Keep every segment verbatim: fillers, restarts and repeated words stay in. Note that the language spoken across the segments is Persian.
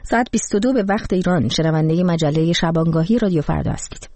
ساعت بیست و دو به وقت ایران شنونده مجله شبانگاهی رادیو فردا هستید.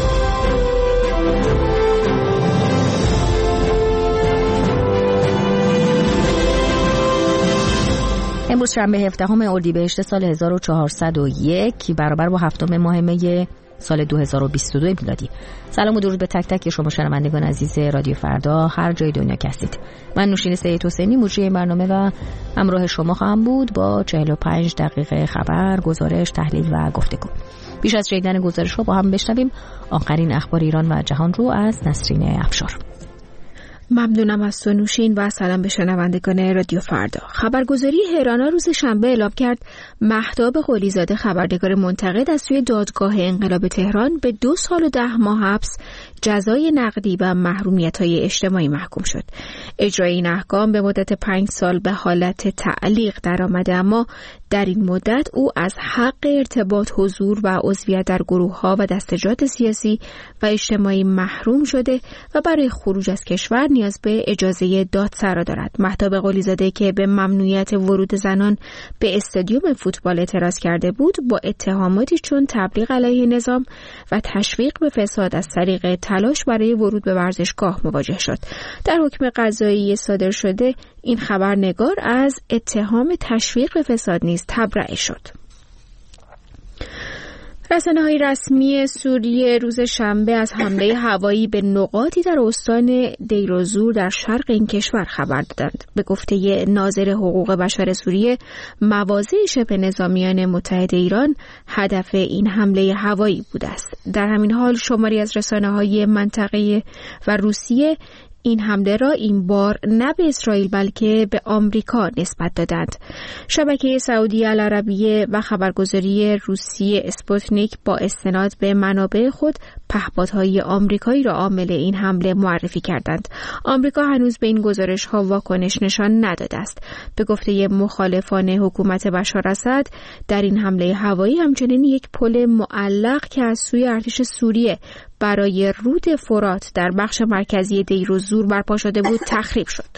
امروز شنبه هفدهم اردیبهشت سال هزار و چهارصد و یک برابر با هفتم ماه می سال دو هزار و بیست و دو میلادی. سلام و درود به تک تک شما شنوندگان عزیز رادیو فردا هر جای دنیا که هستید. من نوشین سید حسینی مجری این برنامه و همراه شما خواهم بود با چهل و پنج دقیقه خبر، گزارش، تحلیل و گفتگو. بیش از شنیدن گزارش‌ها با هم بشنویم آخرین اخبار ایران و جهان رو از نسرین افشار. ممنونم از تو نوشین و سلام به شنوندگان رادیو فردا. خبرگزاری هرانا روز شنبه اعلام کرد مهتاب قلی‌زاده خبرنگار منتقد از سوی دادگاه انقلاب تهران به دو سال و ده ماه حبس، جزای نقدی و محرومیت‌های اجتماعی محکوم شد. اجرای این احکام به مدت پنج سال به حالت تعلیق درآمده، اما در این مدت او از حق ارتباط، حضور و عضویت در گروه‌ها و دستجات سیاسی و اجتماعی محروم شده و برای خروج از کشور نیاز به اجازه دادسرا دارد. مهتاب قلی‌زاده که به ممنوعیت ورود زنان به استادیوم فوتبال اعتراض کرده بود، با اتهاماتی چون تبلیغ علیه نظام و تشویق به فساد از طریق تلاش برای ورود به ورزشگاه مواجه شد. در حکم قضایی صادر شده این خبرنگار از اتهام تشویق به فساد نیز تبرئه شد. رسانه‌های رسمی سوریه روز شنبه از حمله هوایی به نقاطی در استان دیرازور در شرق این کشور خبر دادند. به گفته ناظر حقوق بشر سوریه، مواضع شبه نظامیان متحد ایران هدف این حمله هوایی بوده است. در همین حال شماری از رسانه‌های منطقه‌ای و روسیه این حمله را این بار نه به اسرائیل بلکه به آمریکا نسبت دادند. شبکه سعودی العربیه و خبرگزاری روسیه اسپوتنیک با استناد به منابع خود پهپادهای آمریکایی را عامل این حمله معرفی کردند. آمریکا هنوز به این گزارش‌ها واکنش نشان نداده است. به گفته مخالفان حکومت بشار اسد، در این حمله هوایی همچنین یک پل معلق که از سوی ارتش سوریه برای رود فرات در بخش مرکزی دیر و زور برپا شده بود تخریب شد.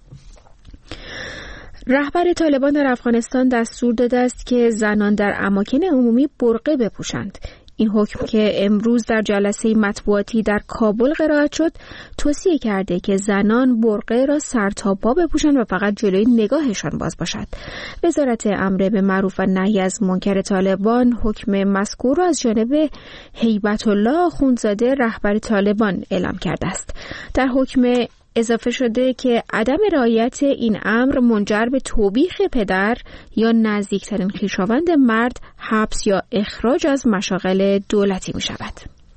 رهبر طالبان در افغانستان دستور داده است که زنان در اماکن عمومی برقع بپوشند. این حکم که امروز در جلسه مطبوعاتی در کابل قرائت شد، توصیه کرده که زنان برقع را سر تا پا بپوشند و فقط جلوی نگاهشان باز باشد. وزارت امر به معروف و نهی از منکر طالبان حکم مذکور را از جانب هیبت الله آخوندزاده رهبر طالبان اعلام کرده است. در حکم اضافه شده که عدم رعایت این امر منجر به توبیخ پدر یا نزدیکترین خویشاوند مرد، حبس یا اخراج از مشاغل دولتی می شود.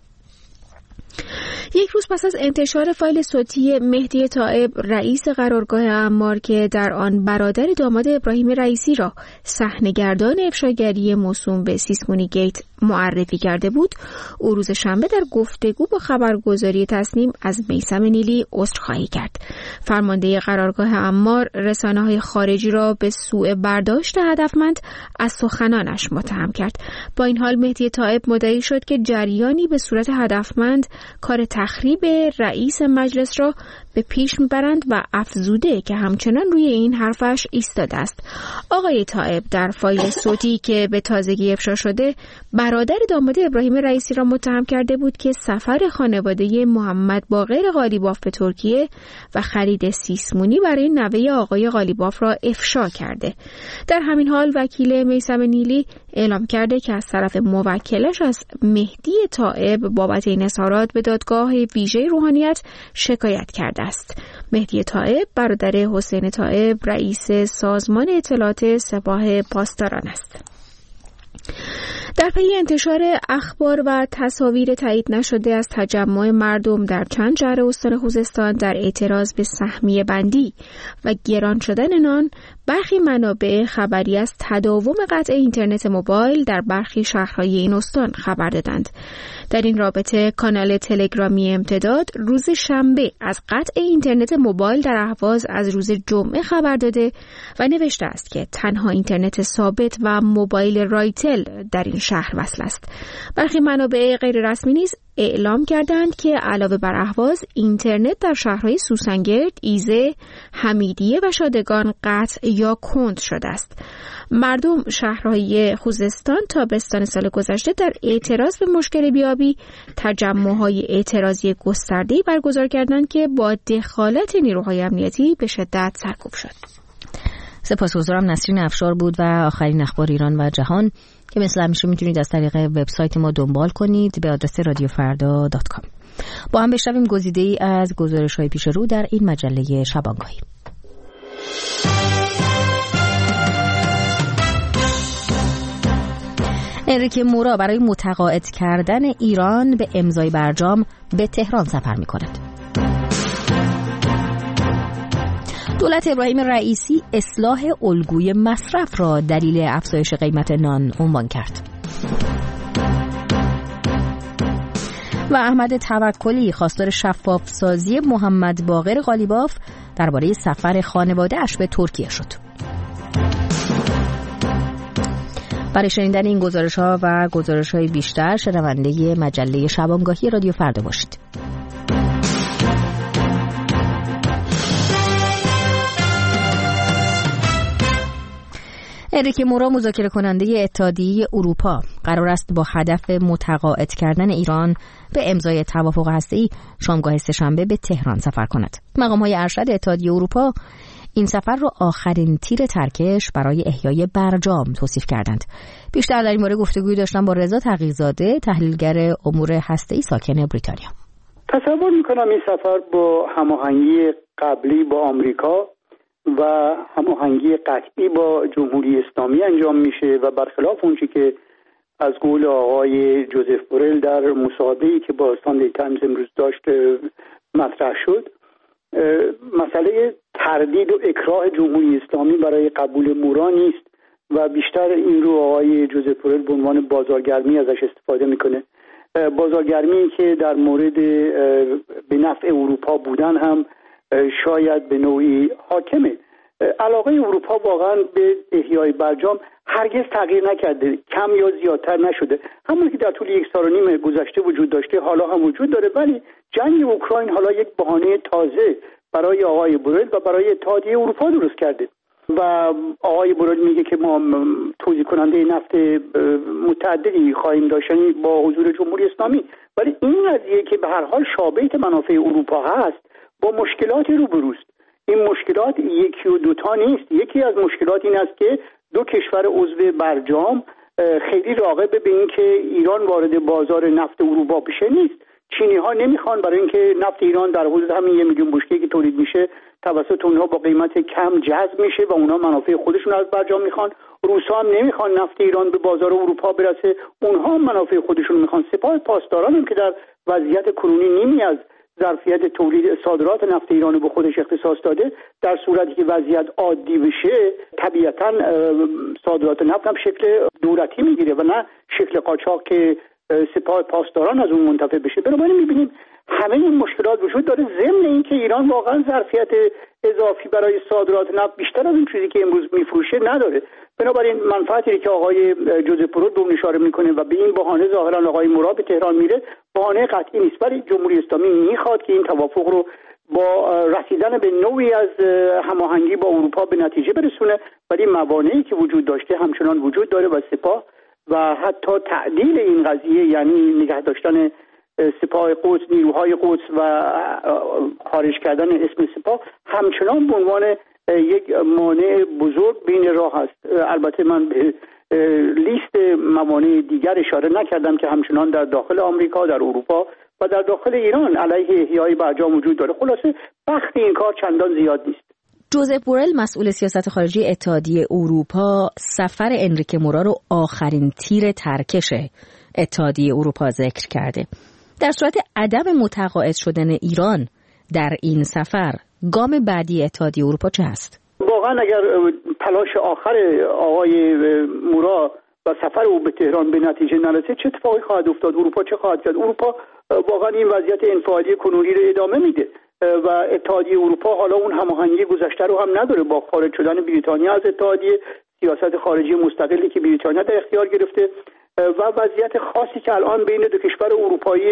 یک روز پس از انتشار فایل صوتی مهدی طائب رئیس قرارگاه اعمار که در آن برادر داماد ابراهیم رئیسی را صحنه‌گردان افشاگری موسوم به سیسمونی گیت معرفی کرده بود، او روز شنبه در گفتگو با خبرگزاری تصنیم از میثم نیلی عذرخواهی کرد. فرمانده قرارگاه اعمار رسانه‌های خارجی را به سوء برداشت هدفمند از سخنانش متهم کرد. با این حال مهدی طائب مدعی شد که جریانی به صورت هدفمند کار تخریب رئیس مجلس را به پیش میبرند و افزوده که همچنان روی این حرفش ایستاده است. آقای طائب در فایل صوتی که به تازگی افشا شده برادر داماد ابراهیم رئیسی را متهم کرده بود که سفر خانواده محمد باقر قالیباف به ترکیه و خرید سیسمونی برای نوه آقای قالیباف را افشا کرده. در همین حال وکیل میثم نیلی اعلام کرده که از طرف موکلش از مهدی طائب بابت این اظهارات به دادگاه ویژه روحانیت شکایت کرده است. مهدی طائب برادر حسین طائب رئیس سازمان اطلاعات سپاه پاسداران است. در پی انتشار اخبار و تصاویر تایید نشده از تجمع مردم در چند شهر استان خوزستان در اعتراض به سهمیه بندی و گران شدن نان، برخی منابع خبری از تداوم قطع اینترنت موبایل در برخی شهرهای این استان خبر دادند. در این رابطه کانال تلگرامی امتداد روز شنبه از قطع اینترنت موبایل در اهواز از روز جمعه خبر داده و نوشته است که تنها اینترنت ثابت و موبایل رایتل در این شهر وصل است. برخی منابع غیر رسمی نیز اعلام کردند که علاوه بر اهواز اینترنت در شهرهای سوسنگرد، ایزه، حمیدیه و شادگان قطع یا کند شده است. مردم شهرهای خوزستان تابستان سال گذشته در اعتراض به مشکل بیابی تجمع‌های اعتراضی گسترده‌ای برگزار کردند که با دخالت نیروهای امنیتی به شدت سرکوب شد. سپاسگزارم. نسرین افشار بود و آخرین اخبار ایران و جهان که مثل همیشه میتونید از طریق وبسایت ما دنبال کنید به آدرس رادیو فردا دات کام. با هم بشنویم گزیده‌ای از گزارش‌های پیش رو در این مجله شبانگاهی. انریکه مورا برای متقاعد کردن ایران به امضای برجام به تهران سفر می‌کند. دولت ابراهیم رئیسی اصلاح الگوی مصرف را دلیل افزایش قیمت نان عنوان کرد. و احمد توکلی خواستار شفاف سازی محمد باقر قالیباف درباره سفر خانواده اش به ترکیه شد. برای شنیدن این گزارش‌ها و گزارش‌های بیشتر شنونده مجله شبانگاهی رادیو فردا باشید. انریکه مورا مذاکره کننده اتحادیه اروپا قرار است با هدف متقاعد کردن ایران به امضای توافق هسته‌ای شامگاه سه‌شنبه به تهران سفر کند. مقام‌های ارشد اتحادیه اروپا این سفر را آخرین تیر ترکش برای احیای برجام توصیف کردند. بیشتر در این مورد گفتگوی داشتم با رضا تقی‌زاده، تحلیلگر امور هسته‌ای ساکن بریتانیا. تصور می‌کنم این سفر با هماهنگی قبلی با آمریکا و هماهنگی قطعی با جمهوری اسلامی انجام میشه و برخلاف اونچه که از قول آقای جوزف بورل در مصاحبه‌ای که با ساندی تایمز امروز داشت مطرح شد، مسئله تردید و اکراه جمهوری اسلامی برای قبول مورا نیست و بیشتر این رو آقای جوزف بورل به عنوان بازارگرمی ازش استفاده میکنه. بازارگرمی که در مورد به نفع اروپا بودن هم شاید به نوعی حاکمه. علاقه اروپا واقعا به احیای برجام هرگز تغییر نکرده، کم یا زیادتر نشده. همون که در طول یک سال و نیم گذشته وجود داشته حالا هم وجود داره، ولی جنگ اوکراین حالا یک بهانه تازه برای آقای بورل و برای اتحادیه اروپا درست کرده و آقای بورل میگه که ما توزیع کننده نفت متعددی خواهیم داشت با حضور جمهوری اسلامی، ولی این قضیه که به هر حال شابه‌ت منافع اروپا هست با مشکلاتی روبروست. این مشکلات یکی و دوتا نیست. یکی از مشکلات این است که دو کشور عضو برجام خیلی راغب به این که ایران وارد بازار نفت اروپا بشه نیست. چینی ها نمیخوان، برای اینکه نفت ایران در حدود همین یک میلیون بشکه‌ای که تولید میشه توسط اونها با قیمت کم جذب میشه و اونها منافع خودشون از برجام میخوان. روسا هم نمیخوان نفت ایران به بازار اروپا برسه، اونها هم منافع خودشون میخوان. سپاه پاسداران هم که در وضعیت کنونی نیمی از ظرفیت تولید صادرات نفت ایران رو به خودش اختصاص داده، در صورتی که وضعیت عادی بشه طبیعتاً صادرات نفت هم شکل دولتی میگیره و نه شکل قاچاق که سپاه پاسداران از اون منتفع بشه. بنابراین میبینیم همه این مشکلات وجود داره، ضمن اینکه ایران واقعا ظرفیت اضافی برای صادرات نفت بیشتر از اون چیزی که امروز میفروشه نداره. بنابراین منفعتی که آقای جوزف بورل به اون اشاره میکنه و به این بهانه ظاهرا آقای مورا به تهران میره بهانه قطعی نیست، ولی جمهوری اسلامی میخواد که این توافق رو با رسیدن به نوعی از هماهنگی با اروپا به نتیجه برسونه، ولی موانعی که وجود داشته همچنان وجود داره و سپاه و حتی تعدیل این قضیه، یعنی نگه داشتن سپاه قدس، نیروهای قدس و خارج کردن اسم سپاه همچنان به عنوان یک مانع بزرگ بین راه است. البته من به لیست موانع دیگر اشاره نکردم که همچنان در داخل آمریکا، در اروپا و در داخل ایران علیه احیای برجام وجود داره. خلاصه بخت این کار چندان زیاد نیست. جوزف بورل مسئول سیاست خارجی اتحادیه اروپا سفر انریکه مورا رو آخرین تیر ترکش اتحادیه اروپا ذکر کرده. در صورت عدم متقاعد شدن ایران در این سفر، گام بعدی اتحادیه اروپا چه هست؟ واقعا اگر تلاش آخر آقای مورا و سفر او به تهران به نتیجه نرسه چه اتفاقی خواهد افتاد؟ اروپا چه خواهد کرد؟ اروپا واقعا این وضعیت انفعالی کنونی رو ادامه میده و اتحادیه اروپا حالا اون هماهنگی گذشته رو هم نداره با خارج شدن بریتانیا از اتحادیه، سیاست خارجی مستقلی که بریتانیا در اختیار گرفته و وضعیت خاصی که الان بین دو کشور اروپایی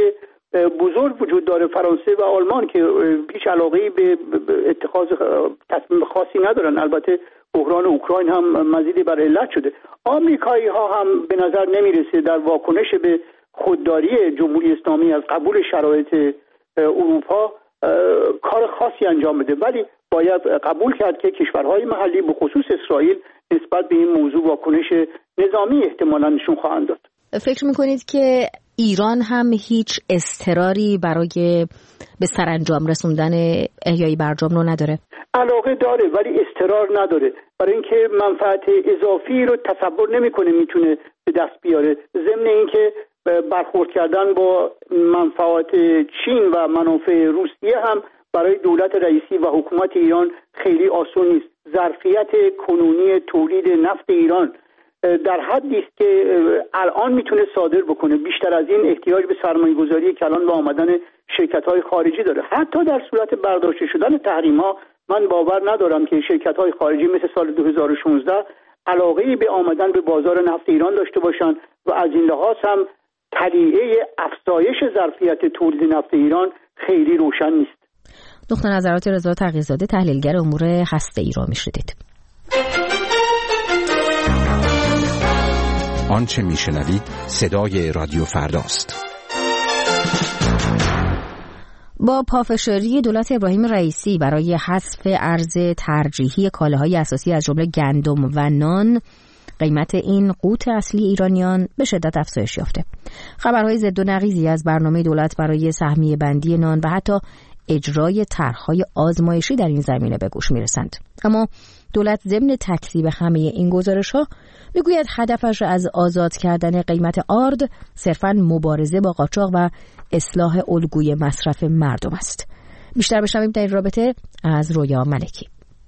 بزرگ وجود داره، فرانسه و آلمان، که هیچ علاقه‌ای به اتخاذ تصمیم خاصی ندارن. البته بحران اوکراین هم مزید بر علت شده. آمریکایی ها هم به نظر نمیرسه در واکنش به خودداری جمهوری اسلامی از قبول شرایط اروپا کار خاصی انجام بده، ولی باید قبول کرد که کشورهای محلی به خصوص اسرائیل نسبت به این موضوع واکنش نظامی احتمالاً نشون خواهند داد. فکر میکنید که ایران هم هیچ اصراری برای به سرانجام رسوندن احیای برجام رو نداره؟ علاقه داره ولی اصرار نداره، برای اینکه منفعت اضافی رو تصور نمیکنه میتونه به دست بیاره. ضمن اینکه برخورد کردن با منفعت چین و منافع روسیه هم برای دولت رئیسی و حکومت ایران خیلی آسان نیست. ظرفیت کنونی تولید نفت ایران در حدی است که الان میتونه صادر بکنه، بیشتر از این احتیاج به سرمایه‌گذاری کلان و آمدن شرکت‌های خارجی داره. حتی در صورت برداشته شدن تحریم‌ها من باور ندارم که شرکت‌های خارجی مثل سال دو هزار و شانزده علاقه‌ای به آمدن به بازار نفت ایران داشته باشند و از این لحاظ هم طلیعه افزایش ظرفیت تولید نفت ایران خیلی روشن نیست. نقطه نظرات رضا تقی‌زاده، تحلیلگر امور هسته‌ای را میشنوید. آنچه میشنوید صدای رادیو فرداست. با پافشاری دولت ابراهیم رئیسی برای حذف ارز ترجیحی کالاهای اساسی از جمله گندم و نان، قیمت این قوت اصلی ایرانیان به شدت افزایش یافته. خبرهای ضد و نقیضی از برنامه دولت برای سهمیه بندی نان و حتی اجرای طرح‌های آزمایشی در این زمینه به گوش میرسند. اما دولت ضمن تکذیب همه این گزارش‌ها میگوید هدفش از آزاد کردن قیمت آرد صرفاً مبارزه با قاچاق و اصلاح الگوی مصرف مردم است. بیشتر بشنویم در این رابطه از رویا ملکی.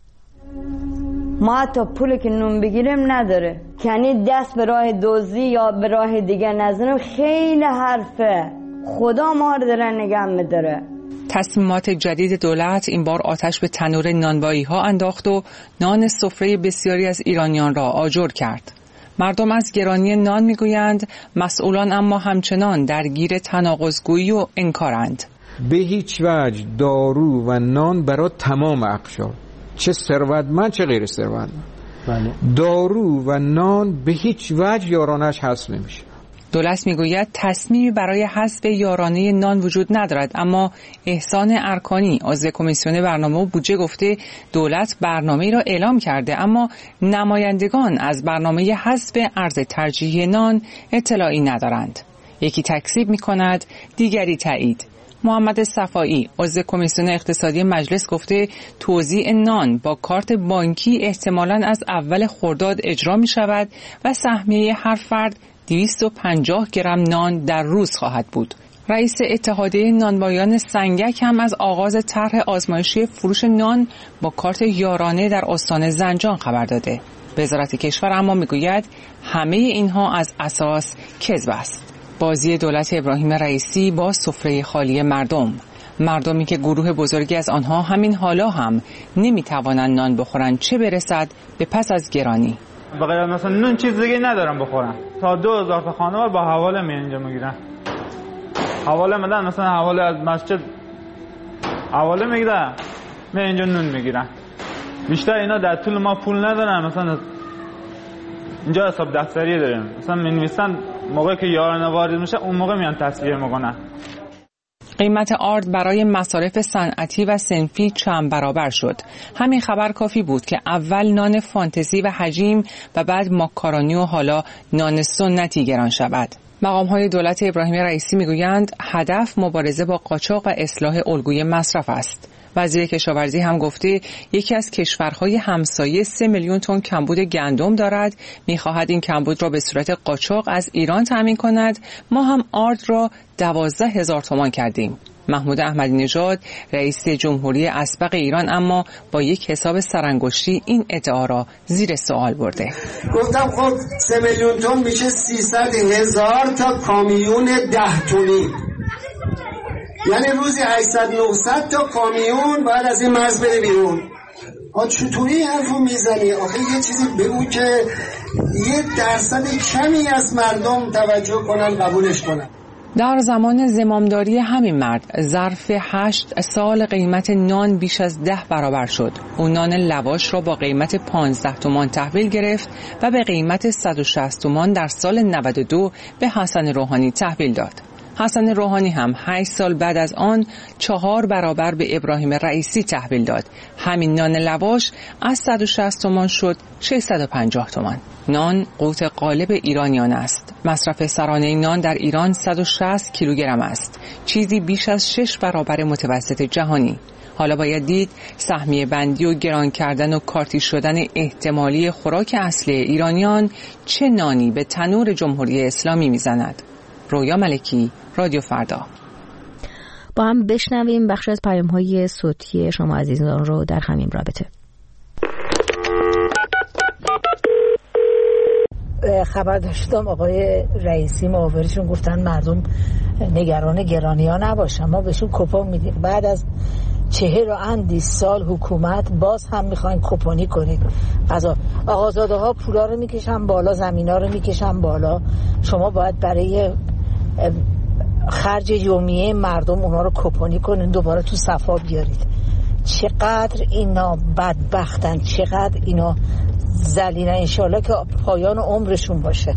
ما حتی پولی که نون بگیریم نداره، یعنی دست به راه دزدی یا به راه دیگه نزنیم. خیلی حرفه، خدا ما رو داره نگه می‌داره. تصمیمات جدید دولت این بار آتش به تنور نانوایی ها انداخت و نان سفره بسیاری از ایرانیان را آجر کرد. مردم از گرانی نان میگویند، مسئولان اما همچنان درگیر تناقض‌گویی و انکارند. به هیچ وجه دارو و نان برای تمام اقشار، چه ثروتمند چه غیر ثروتمند، بله. دارو و نان به هیچ وجه یارانش حذف نمیشه. دولت میگوید تصمیمی برای حذف یارانه نان وجود ندارد، اما احسان ارکانی عضو کمیسیون برنامه و بودجه گفته دولت برنامه‌ای را اعلام کرده، اما نمایندگان از برنامه حذف ارز ترجیحی نان اطلاعی ندارند. یکی تکذیب می‌کند، دیگری تایید. محمد صفایی عضو کمیسیون اقتصادی مجلس گفته توزیع نان با کارت بانکی احتمالاً از اول خرداد اجرا می‌شود و سهمیه هر فرد دویست و پنجاه گرم نان در روز خواهد بود. رئیس اتحادیه نانوایان سنگک هم از آغاز طرح آزمایشی فروش نان با کارت یارانه در استان زنجان خبر داده. وزارت کشور اما میگوید همه اینها از اساس کذب است. بازی دولت ابراهیم رئیسی با سفره خالی مردم، مردمی که گروه بزرگی از آنها همین حالا هم نمیتوانند نان بخورند، چه برسد به پس از گرانی. بغیر مثلا نون چیز دیگه ندارم بخورم. تا دو هزار تا خانوار با حواله می اینجا میگیرن. حواله میدن، مثلا حواله از مسجد حواله میگیرن، می اینجا نون میگیرن. بیشتر اینا در طول ما پول ندارن، مثلا اینجا حساب دفتری داریم، مثلا می نویسن موقعی که یارانه وارد میشه اون موقع میان تصویه میکنن. قیمت آرد برای مصارف صنعتی و صنفی چند برابر شد. همین خبر کافی بود که اول نان فانتزی و حجیم و بعد ماکارونی و حالا نان سنتی گران شود. مقام‌های دولت ابراهیم رئیسی میگویند هدف مبارزه با قاچاق و اصلاح الگوی مصرف است. وزیر کشاورزی هم گفته یکی از کشورهای همسایه سه میلیون تن کمبود گندم دارد، می‌خواهد این کمبود را به صورت قاچاق از ایران تامین کند. ما هم آرد را دوازده هزار تومان کردیم. محمود احمدی نژاد رئیس جمهوری اسبق ایران اما با یک حساب سرانگشتی این ادعا را زیر سوال برده. گفتم خب سه میلیون تن میشه سیصد هزار تا کامیون ده تونی، یعنی روزی هشتصد نهصد تا کامیون باید از این مرز بره بیرون. آ چطوری حرفو میزنی؟ آخه یه چیزی بگو که یه درصد کمی از مردم توجه کنن قبولش کنن. در زمان زمامداری همین مرد ظرف هشت سال قیمت نان بیش از ده برابر شد. او نان لواش را با قیمت پانزده تومان تحویل گرفت و به قیمت صد و شصت تومان در سال نود و دو به حسن روحانی تحویل داد. حسن روحانی هم هشت سال بعد از آن چهار برابر به ابراهیم رئیسی تحویل داد. همین نان لواش از صد و شصت تومان شد ششصد و پنجاه تومان. نان قوت غالب ایرانیان است. مصرف سرانه نان در ایران صد و شصت کیلوگرم است، چیزی بیش از شش برابر متوسط جهانی. حالا باید دید سهمیه بندی و گران کردن و کارتی شدن احتمالی خوراک اصلی ایرانیان چه نانی به تنور جمهوری اسلامی میزند. رویا ملکی، رادیو فردا. با هم بشنویم بخش از پیام‌های صوتی شما عزیزان رو در همین رابطه. خبر داشتم آقای رئیسی معاورشون گفتن مردم نگران گرانی‌ها نباشن، ما بهشون کوپن میدیم. بعد از چهل و اندی سال حکومت باز هم میخواین کوپنی کنید. غذا آقازاده ها پولا رو میکشن بالا، زمینا رو میکشن بالا. شما باید برای خرج یومیه مردم اونا رو کوپنی کنین، دوباره تو صفا بیارید. چقدر اینا بدبختن، چقدر اینا ذلیلن. انشالله که پایان عمرشون باشه.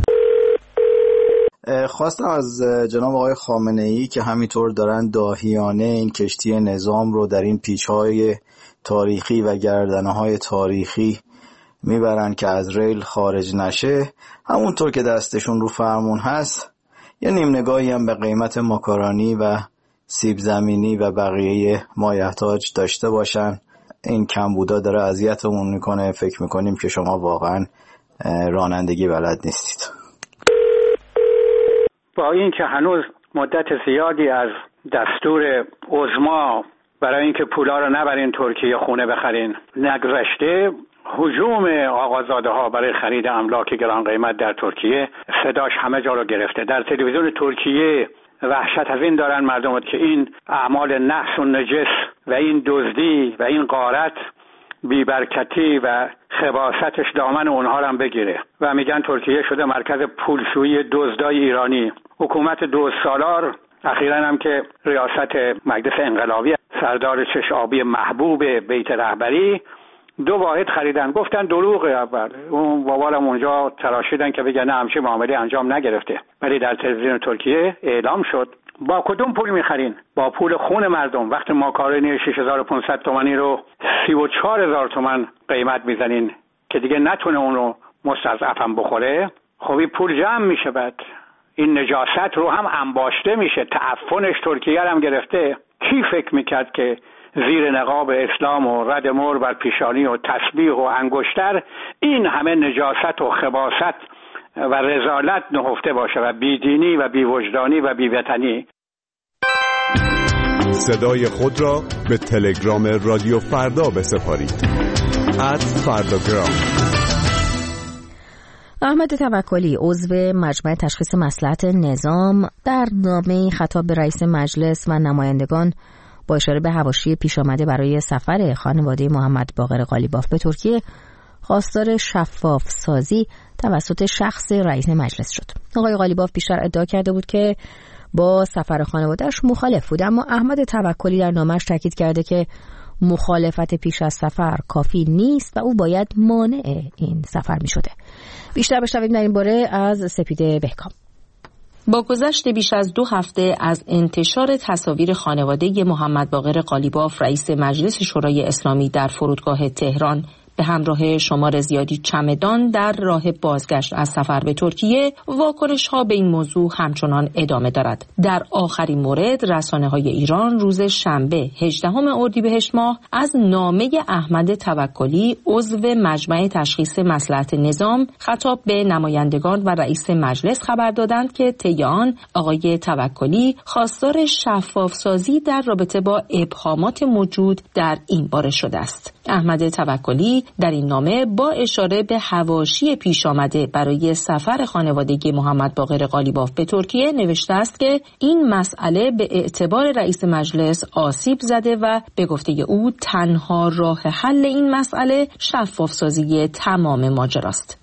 خواستم از جناب آقای خامنه‌ای که همینطور دارن داهیانه این کشتی نظام رو در این پیچ‌های تاریخی و گردنه‌های تاریخی میبرن که از ریل خارج نشه، همونطور که دستشون رو فرمون هست یه نیم نگاهی هم به قیمت ماکارونی و سیب زمینی و بقیه مایحتاج داشته باشن. این کمبودا داره اذیتمون میکنه، فکر میکنیم که شما واقعا رانندگی بلد نیستید. با این که هنوز مدت زیادی از دستور عظما برای اینکه پولا رو نبرین ترکیه خونه بخرین نگذشته، هجوم آقازاده ها برای خرید املاک گران قیمت در ترکیه صداش همه جا رو گرفته. در تلویزیون ترکیه وحشت از این دارن مردم که این اعمال نحس و نجس و این دزدی و این غارت بیبرکتی و خباثتش دامن اونها رو هم بگیره و میگن ترکیه شده مرکز پولشویی دزدای ایرانی. حکومت دو سالار اخیراً هم که ریاست مجلس انقلابی سردار چش آبی محبوب بیت رهبری دو واحد خریدن، گفتن دروغه. اول اون بابارم اونجا تراشیدن که بگن همچین معامله انجام نگرفته، ولی در تلویزیون ترکیه اعلام شد. با کدوم پول میخرین؟ با پول خون مردم. وقتی ماکارونی شش هزار و پانصد تومانی رو سی و چهار هزار تومان قیمت میزنین که دیگه نتونه اون رو مستضعفم بخوره، خب این پول جمع میشه. بعد این نجاست رو هم انباشته میشه، تعفنش ترکیه هم گرفته. کی فکر میکرد که زیر نقاب اسلام و رد مر بر پیشانی و تسبیح و انگشتر این همه نجاست و خباثت و رذالت نهفته باشه و بیدینی و بیوجدانی و بیوطنی. صدای خود را به تلگرام رادیو فردا بسپارید. ات فرداگرام. احمد توکلی عضو مجمع تشخیص مصلحت نظام در نامه‌ای خطاب به رئیس مجلس و نمایندگان با اشاره به حواشی پیش آمده برای سفر خانواده محمد باقر قالیباف به ترکیه خواستار شفاف سازی توسط شخص رئیس مجلس شد. آقای قالیباف بیشتر ادعا کرده بود که با سفر خانواده‌اش مخالف بود، اما احمد توکلی در نامه‌اش تاکید کرده که مخالفت پیش از سفر کافی نیست و او باید مانع این سفر می‌شده. بیشتر بشنویم در این باره از سپیده بهکام. با گذشت بیش از دو هفته از انتشار تصاویر خانواده محمد باقر قالیباف رئیس مجلس شورای اسلامی در فرودگاه تهران به همراه شمار زیادی چمدان در راه بازگشت از سفر به ترکیه، واکنش‌ها به این موضوع همچنان ادامه دارد. در آخرین مورد رسانه‌های ایران روز شنبه هجدهم اردیبهشت ماه از نامه احمد توکلی عضو مجمع تشخیص مصلحت نظام خطاب به نمایندگان و رئیس مجلس خبر دادند که طی آن آقای توکلی خواستار شفاف‌سازی در رابطه با ابهامات موجود در این باره شده است. احمد توکلی در این نامه با اشاره به حواشی پیش آمده برای سفر خانواده محمد باقر قالیباف به ترکیه نوشته است که این مسئله به اعتبار رئیس مجلس آسیب زده و به گفته او تنها راه حل این مسئله شفاف‌سازی تمام ماجراست.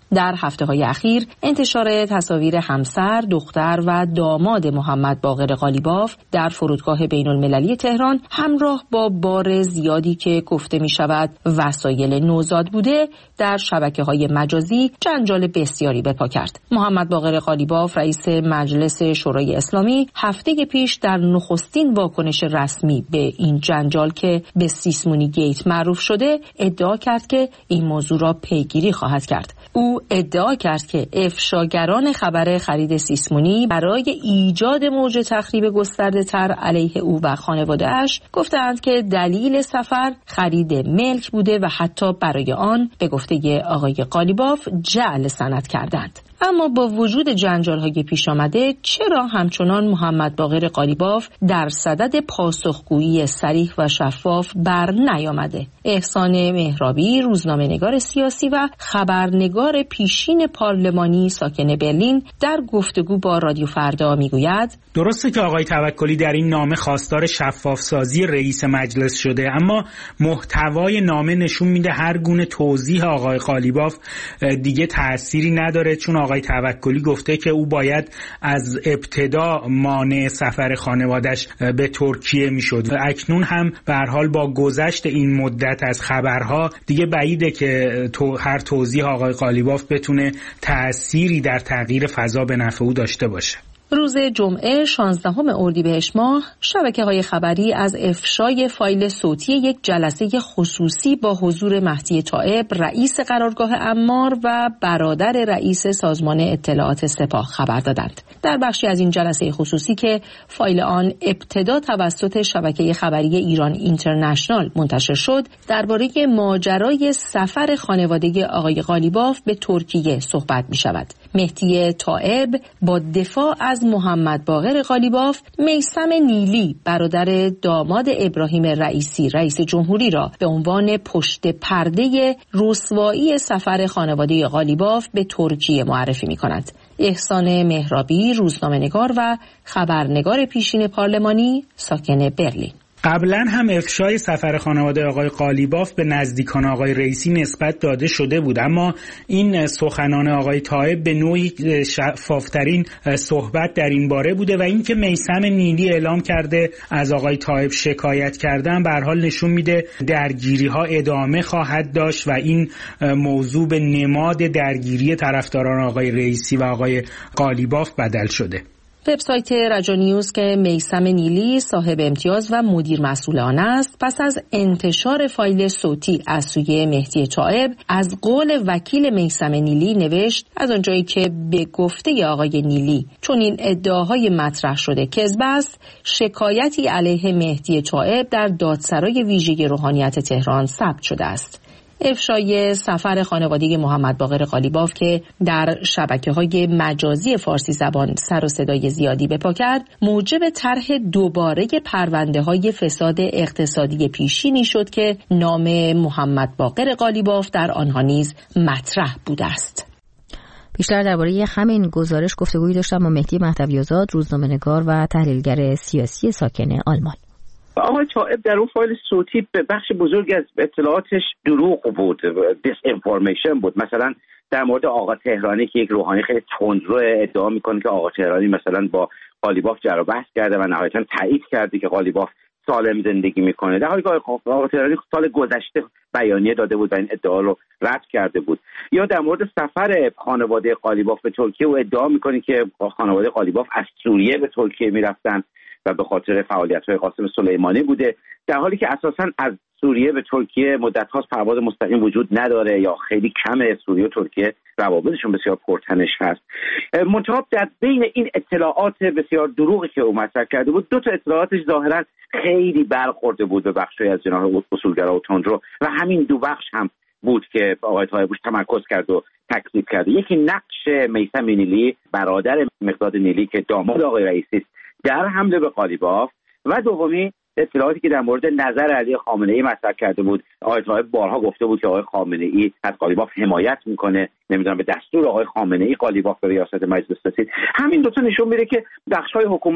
در هفته‌های اخیر انتشار تصاویر همسر، دختر و داماد محمد باقر قالیباف در فرودگاه بین‌المللی تهران همراه با بار زیادی که گفته می‌شود وسایل نوزاد بوده در شبکه‌های مجازی جنجال بسیاری به پا کرد. محمد باقر قالیباف رئیس مجلس شورای اسلامی هفته پیش در نخستین واکنش رسمی به این جنجال که به سیسمونی گیت معروف شده ادعا کرد که این موضوع را پیگیری خواهد کرد. او ادعا کرد که افشاگران خبر خرید سیسمونی برای ایجاد موج تخریب گسترده تر علیه او و خانواده‌اش گفتند که دلیل سفر خرید ملک بوده و حتی برای آن به گفته آقای قالیباف جعل سند کردند. اما با وجود جنجال‌های پیش آمده چرا همچنان محمد باقر قالیباف در صدد پاسخگویی صریح و شفاف بر نیامده؟ احسان مهرابی، روزنامه‌نگار سیاسی و خبرنگار پیشین پارلمانی ساکن برلین، در گفتگو با رادیو فردا میگوید درسته که آقای توکلی در این نامه خواستار شفافسازی رئیس مجلس شده، اما محتوای نامه نشون میده هر گونه توضیح آقای قالیباف دیگه تأثیری نداره، چون آقای توکلی گفته که او باید از ابتدا مانع سفر خانوادش به ترکیه میشد. اکنون هم به هر حال با گذشت این مدت از خبرها دیگه بعیده که تو هر توضیح آقای قالیباف بتونه تأثیری در تغییر فضا به نفع او داشته باشه. روز جمعه شانزدهم اردیبهشت ماه شبکه‌های خبری از افشای فایل صوتی یک جلسه خصوصی با حضور مهدی طائب رئیس قرارگاه عمار و برادر رئیس سازمان اطلاعات سپاه خبر دادند. در بخشی از این جلسه خصوصی که فایل آن ابتدا توسط شبکه خبری ایران اینترنشنال منتشر شد، درباره ماجرای سفر خانواده آقای قالیباف به ترکیه صحبت می‌شود. مهدی طائب با دفاع از محمد باقر قالیباف، میثم نیلی برادر داماد ابراهیم رئیسی رئیس جمهوری را به عنوان پشت پرده رسوایی سفر خانواده قالیباف به ترکیه معرفی می‌کند. احسان مهرابی، روزنامه‌نگار و خبرنگار پیشین پارلمانی ساکن برلین. قبلا هم افشای سفر خانواده آقای قالیباف به نزدیکان آقای رئیسی نسبت داده شده بود، اما این سخنان آقای طائب به نوعی شفافترین صحبت در این باره بوده و اینکه میثم نیلی اعلام کرده از آقای طائب شکایت کردن به هر حال نشون میده درگیری ها ادامه خواهد داشت و این موضوع به نماد درگیری طرفداران آقای رئیسی و آقای قالیباف بدل شده. وبسایت رجا نیوز که میثم نیلی صاحب امتیاز و مدیر مسئول آن است، پس از انتشار فایل صوتی از سوی مهدی طائب از قول وکیل میثم نیلی نوشت از آنجایی که به گفته آقای نیلی چون این ادعاهای مطرح شده کذب است، شکایتی علیه مهدی طائب در دادسرای ویژه روحانیت تهران ثبت شده است. افشای سفر خانواده محمد باقر قالیباف که در شبکه‌های مجازی فارسی زبان سر و صدای زیادی به پا کرد، موجب طرح دوباره پرونده‌های فساد اقتصادی پیشینی شد که نام محمد باقر قالیباف در آنها نیز مطرح بوده است. بیشتر درباره همین گزارش گفتگویی داشتم با مهدی مهدوی‌آزاد، روزنامه‌نگار و تحلیلگر سیاسی ساکن آلمان. آقای طائب در اون فایل صوتی به بخش بزرگی از اطلاعاتش دروغ بود، دیس انفورمیشن بود. مثلا در مورد آقا تهرانی که یک روحانی خیلی تندرو ادعا میکنه که آقا تهرانی مثلا با قالیباف جر و بحث کرده و نهایتا تایید کرده که قالیباف سالم زندگی میکنه، در حالی که آقا تهرانی سال گذشته بیانیه داده بود و این ادعا رو رد کرده بود. یا در مورد سفر خانواده قالیباف به ترکیه و ادعا میکنه که خانواده قالیباف از سوریه به ترکیه میرفتن و به خاطر فعالیت‌های قاسم سلیمانی بوده، در حالی که اساساً از سوریه به ترکیه مدت هاست پرواز مستقیم وجود نداره یا خیلی کمه. سوریه و ترکیه روابطشون بسیار پرتنش هست. منتها در بین این اطلاعات بسیار دروغی که او مطرح کرده بود، دو تا اطلاعاتش ظاهراً خیلی برخورده بود به بخشی از جناح اصولگرا و تندرو و همین دو بخش هم بود که آقای طائب تمرکز کرد و تکذیب کرد. یکی نقش میثم نیلی برادر مقداد نیلی که داماد آقای رئیسی در حمله به قالیباف و دومی اطلاعاتی که در مورد نظر علی خامنه‌ای مطرح کرده بود. آقای طائب بارها گفته بود که آقای خامنه‌ای از قالیباف حمایت میکنه، نمیدونم به دستور آقای خامنه‌ای قالیباف به ریاست مجلس رسید. همین دو تا نشون میده که بخش‌های حکومت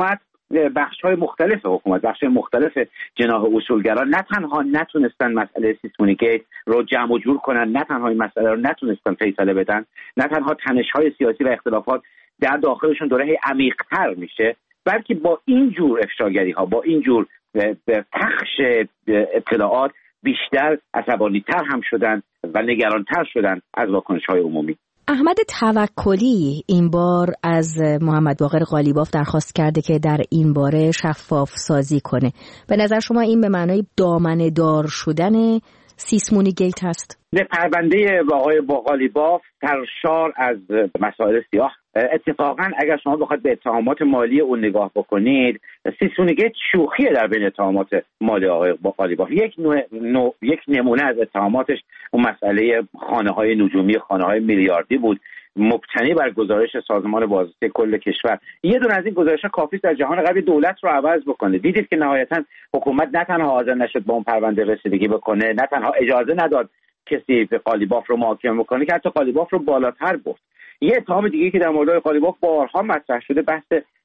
بخش‌های مختلف حکومت، بخش‌های مختلف جناح اصولگرا نه تنها نتونستن مسئله سیسمونی گیت رو جمع و جور کنن، نه تنها این مسئله رو نتونستن فیصله بدن، نه تنها تنش‌های سیاسی و اختلافات در داخلشون دوره عمیق‌تر میشه، بلکه با این جور افشاگری‌ها، با این جور پخش اطلاعات بیشتر عصبانی‌تر هم شدن و نگران‌تر شدن از واکنش‌های عمومی. احمد توکلی این بار از محمد باقر قالیباف درخواست کرده که در این باره شفاف سازی کنه. به نظر شما این به معنای دامنه دار شدن سیسمونی گیت هست؟ به پرونده آقای قالیباف سرشار از مسائل سیاه. اتفاقا اگر شما بخواید به اتهامات مالی اون نگاه بکنید، سیسمونی گیت شوخیه در بین اتهامات مالی آقای قالیباف. یک نوع, نوع یک نمونه از اتهاماتش اون مسئله خانه‌های نجومی، خانه‌های میلیاردی بود، مبتنی بر گزارش سازمان بازرسی کل کشور. یه دونه از این گزارش‌ها کافی در جهان غربی دولت رو عوض بکنه. دیدید که نهایتاً حکومت نه تنها حاضر نشد با اون پرونده رسیدگی بکنه، نه تنها اجازه نداد کسی به قالیباف رو محاکمه بکنه، که حتی قالیباف رو بالاتر برد. یه اتهام دیگه که در مورد قالیباف بارها مطرح شده بحث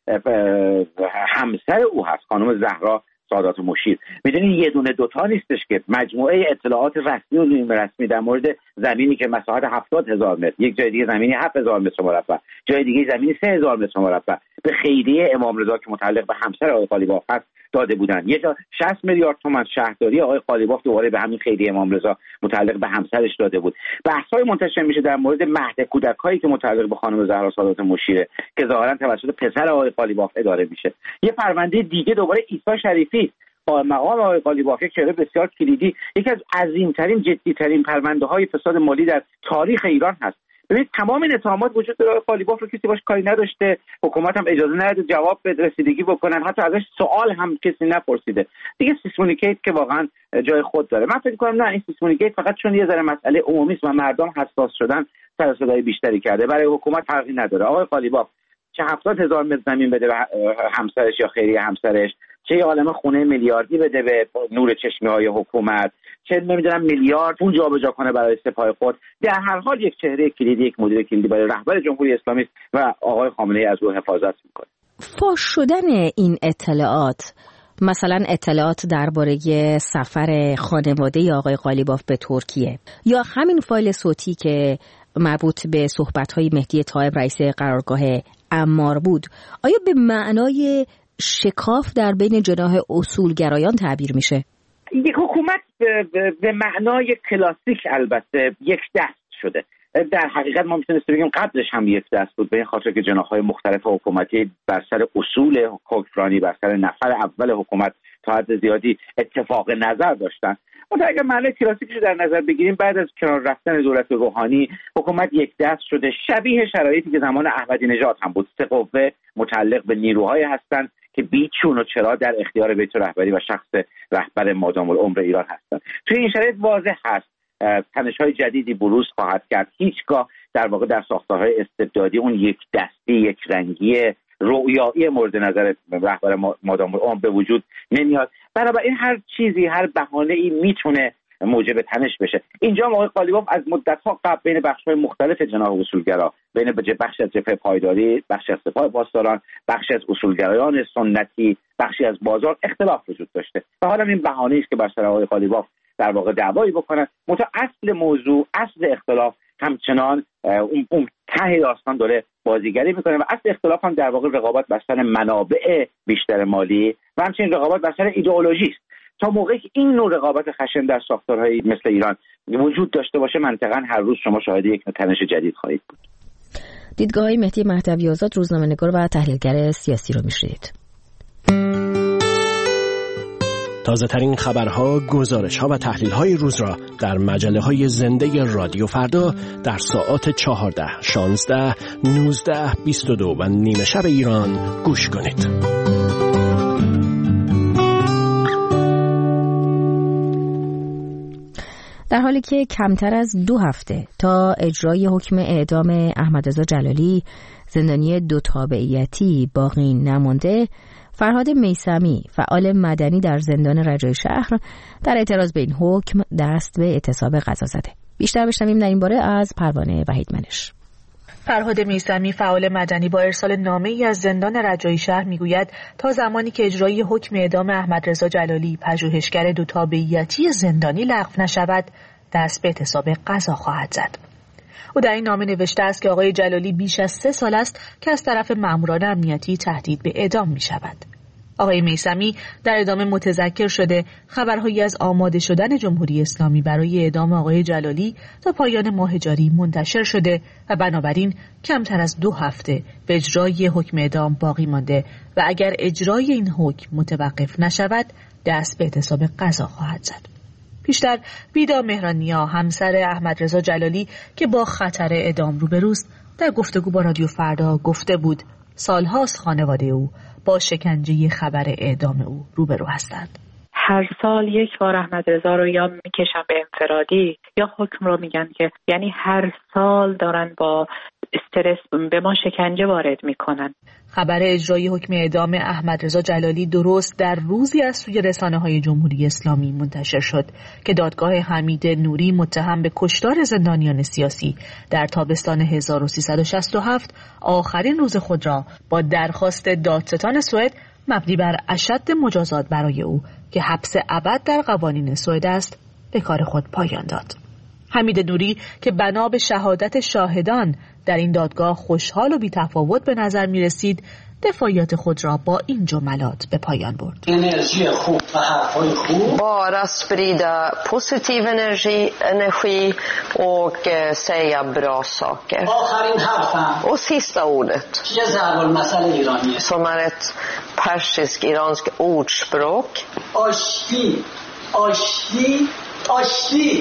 همسر او هست، خانم زهرا سادات مشیر. میدونید یه دونه دوتا نیستش که مجموعه اطلاعات رسمی و نیمه رسمی در مورد زمینی که مساحت هفتاد هزار متر، یک جای دیگه زمینی هفت هزار متر مربع، جای دیگه زمینی سه هزار متر مربع به خیریه امام رضا که متعلق به همسر آقای قالیباف هست داده بودن. یه جا شصت میلیارد تومان شهرداری آقای قالیباف دوباره به همین خیریه امام رضا متعلق به همسرش داده بود. بحث‌های منتشر میشه در مورد مهد کودک‌هایی که متعلق به خانم زهرا سادات مشیره که ظاهراً توسط پسر آقای قالیباف اداره میشه. یه پرونده دیگه دوباره عیسی شریفی مقام آقای قالیباف، یک چهره بسیار کلیدی، یکی از عظیم‌ترین جدی‌ترین پرونده‌های فساد مالی در تاریخ ایران هست. ببینید تمام این اتهامات وجود داره. قالیباف رو کسی باش کاری نداشته، حکومت هم اجازه نداده جواب به رسیدگی بکنن، حتی ازش سوال هم کسی نپرسیده. دیگه سیسمونی گیت که واقعا جای خود داره. من فکر می‌کنم نه، این سیسمونی گیت فقط چون یه ذره مسئله عمومی است و مردم حساس شدن سر و صدای بیشتری کرده، برای حکومت فرقی نداره. آقای قالیباف چه هفتاد هزار متر زمین بده به همسرش یا خیریه همسرش، چه یه عالمه خونه میلیاردی بده به نور چشمه‌های حکومت، چه نمیدونم میلیارد پول جابجا کنه برای سپاه خود، در هر حال یک چهره کلیدی، یک مدیر کلیدی برای رهبر جمهوری اسلامی و آقای خامنه‌ای از او حفاظت میکنه. فاش شدن این اطلاعات، مثلا اطلاعات درباره سفر خانواده آقای قالیباف به ترکیه یا همین فایل صوتی که مربوط به صحبت‌های مهدی طائب رئیس قرارگاه عمار بود، آیا به معنای شکاف در بین جناح اصولگرایان تعبیر میشه؟ یک حکومت به, به, به معنای کلاسیک البته یک دست شده. در حقیقت ما میتونیم بگیم قبلش هم یک دست بود، به این خاطر که جناح‌های مختلف حکومتی بر سر اصول حکمرانی، بر سر نفر اول حکومت تا حد زیادی اتفاق نظر داشتن. اما اگر معنای کلاسیکش رو در نظر بگیریم، بعد از کنار رفتن دولت روحانی حکومت یک دست شده، شبیه شرایطی که زمان احمدی نژاد هم بود. سه قوه متعلق به نیروهایی هستند که بیچون و چرا در اختیار بیت رهبری و شخص رهبر مادام العمر ایران هستند. توی این شرایط واضح هست تنش‌های جدیدی بروز خواهد کرد. هیچگاه در واقع در ساختارهای استبدادی اون یک دستی، یک رنگی رویایی مورد نظر رهبر مادام العمر به وجود نمیاد. بنابراین هر چیزی، هر بهانه‌ای میتونه موجب تنش بشه. اینجا آقای قالیباف از مدت‌ها قبل بین بخش‌های مختلف جناح اصولگرا، بین بخش از جبهه پایداری، بخش از سپاه پاسداران، بخش از اصولگرایان سنتی، بخشی از بازار اختلاف وجود داشته. و حالا این بهانه‌ای است که بر سر آقای قالیباف در واقع دعوایی بکنن. متا اصل موضوع، اصل اختلاف همچنان اون اون ته داستان داره بازیگری میکنه و اصل اختلاف هم در واقع رقابت بر سر منابع بیشتر مالی و همچنین رقابت بر سر ایدئولوژی است. تا موقعی که این نوع رقابت خشن در ساختارهای مثل ایران وجود داشته باشه، منطقاً هر روز شما شاهد یک تنش جدید خواهید بود. دیدگاه مهدی مهدوی آزاد، روزنامه‌نگار و تحلیلگر سیاسی رو میشنید. تازه ترین خبرها، گزارش‌ها و تحلیل‌های روز را در مجله‌های زنده رادیو فردا در ساعات چهارده، شانزده، نوزده، بیست و دو و نیمه شب ایران گوش کنید. در حالی که کمتر از دو هفته تا اجرای حکم اعدام احمدرضا جلالی، زندانی دو تابعیتی باقی نمانده، فرهاد میثمی، فعال مدنی در زندان رجای شهر، در اعتراض به این حکم دست به اعتصاب قضا زده. بیشتر بشنویم در این باره از پروانه وحیدمنش. فرهاد میثمی فعال مدنی با ارسال نامه‌ای از زندان رجایی شهر میگوید تا زمانی که اجرای حکم اعدام احمد رضا جلالی پژوهشگر دو تابعیتی زندانی لغو نشود دست به اعتصاب قضا خواهد زد. او در این نامه نوشته است که آقای جلالی بیش از سه سال است که از طرف ماموران امنیتی تهدید به اعدام می شود. آقای میثمی در ادامه متذکر شده خبرهایی از آماده شدن جمهوری اسلامی برای اعدام آقای جلالی تا پایان ماه جاری منتشر شده و بنابراین کمتر از دو هفته به اجرای حکم اعدام باقی مانده و اگر اجرای این حکم متوقف نشود دست به اعتصاب قضا خواهد زد. پیشتر بیدا مهرانیا همسر احمد رضا جلالی که با خطر اعدام روبروست در گفتگو با رادیو فردا گفته بود سالهاست خانواده او با شکنجه خبر اعدام او روبرو هستند. هر سال یک بار احمد رضا رو یا میکشن به انفرادی یا حکم رو میگن که یعنی هر سال دارن با استرس به ما شکنجه وارد میکنن. خبر اجرای حکم اعدام احمد رضا جلالی درست در روزی از سوی رسانه‌های جمهوری اسلامی منتشر شد که دادگاه حمید نوری متهم به کشتار زندانیان سیاسی در تابستان هزار و سیصد و شصت و هفت آخرین روز خود را با درخواست دادستان سوئد مبنی بر اشد مجازات برای او که حبس ابد در قوانین سوئد است به کار خود پایان داد. حمید نوری که بنا به شهادت شاهدان در این دادگاه خوشحال و بی‌تفاوت به نظر می رسید دفاعیات خود را با این جملات به پایان برد. انرژی خوب و حرفای خوب bara sprida positiv energi energi och säga bra saker. آخرین حرفم och sista ordet یه ضرب المثل ایرانیه som är ett persiskt iransk ordspråk. آشتی آشتی آشتی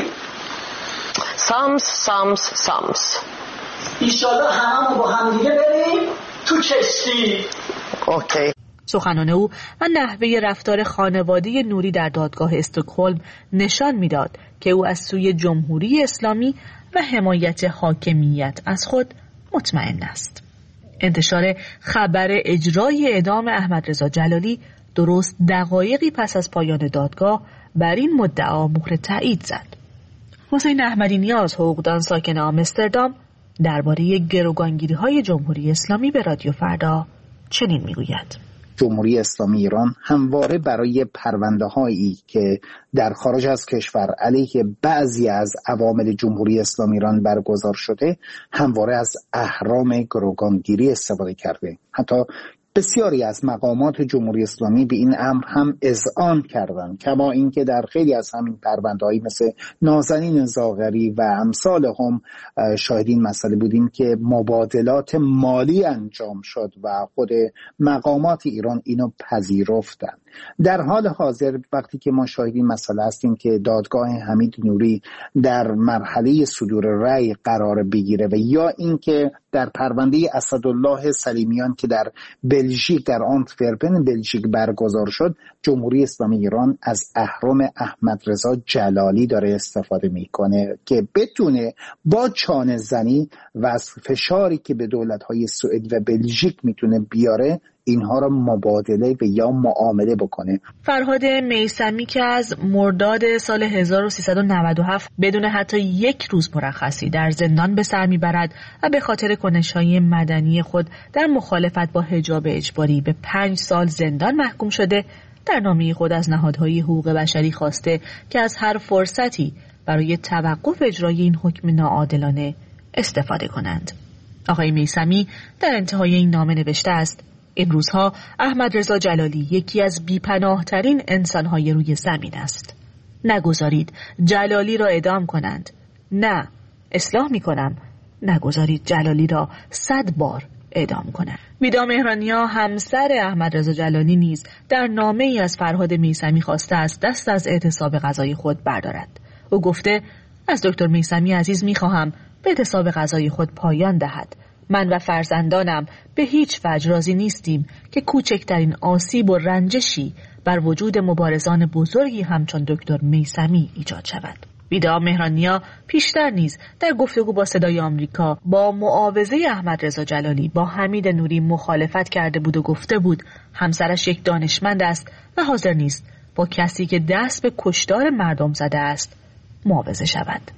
sams sams sams. ایشالا هممون با هم دیگه بریم تو کشتی. اوکی. سخنان او و نحوه رفتار خانواده نوری در دادگاه استکهلم نشان میداد که او از سوی جمهوری اسلامی و حمایت حاکمیت از خود مطمئن است. انتشار خبر اجرای اعدام احمد رضا جلالی درست دقایقی پس از پایان دادگاه بر این مدعا مهر تایید زد. حسین احمدی نیاز، حقوقدان ساکن آمستردام، درباره گروگانگیری‌های جمهوری اسلامی به رادیو فردا چنین میگوید: جمهوری اسلامی ایران همواره برای پرونده‌هایی که در خارج از کشور علیه بعضی از عوامل جمهوری اسلامی ایران برگزار شده همواره از اهرام گروگانگیری استفاده کرده. حتی بسیاری از مقامات جمهوری اسلامی به این امر هم اذعان کردند، کما اینکه در خیلی از همین پرونده‌هایی مثل نازنین زاغری و امثال هم شاهدین مسئله بودیم که مبادلات مالی انجام شد و خود مقامات ایران اینو پذیرفتند. در حال حاضر وقتی که ما شاهدین مسئله هستیم که دادگاه حمید نوری در مرحله صدور رأی قرار بگیره و یا اینکه در پرونده اسدالله سلیمیان که در بلژیک در آنتورپن بلژیک برگزار شد، جمهوری اسلامی ایران از اهرم احمد رضا جلالی داره استفاده میکنه که بتونه با چانه زنی و از فشاری که به دولت‌های سوئد و بلژیک میتونه بیاره اینها را مبادله و یا معامله بکنه. فرهاد میثمی که از مرداد سال هزار و سیصد و نود و هفت بدون حتی یک روز مرخصی در زندان به سر میبرد و به خاطر کنش‌های مدنی خود در مخالفت با حجاب اجباری به پنج سال زندان محکوم شده، در نامه خود از نهادهای حقوق بشری خواسته که از هر فرصتی برای توقف اجرای این حکم ناعادلانه استفاده کنند. آقای میثمی در انتهای این نامه نوشته است: این روزها احمد رضا جلالی یکی از بی‌پناه‌ترین انسان‌های روی زمین است. نگذارید جلالی را اعدام کنند. نه، اصلاح می‌کنم، نگذارید جلالی را صد بار اعدام کنند. بیدا مهرانیا همسر احمد رضا جلالی نیز در نامه‌ای از فرهاد میثمی خواسته است دست از اعتصاب قضایی خود بردارد. او گفته: از دکتر میثمی عزیز می‌خواهم به اعتصاب قضایی خود پایان دهد. من و فرزندانم به هیچ وجه راضی نیستیم که کوچکترین آسیب و رنجشی بر وجود مبارزان بزرگی همچون دکتر میثمی ایجاد شود. بیدا مهرانیا پیشتر نیز در گفتگو با صدای آمریکا با معاوضه احمد رضا جلالی با حمید نوری مخالفت کرده بود و گفته بود همسرش یک دانشمند است و حاضر نیست با کسی که دست به کشتار مردم زده است معاوضه شود.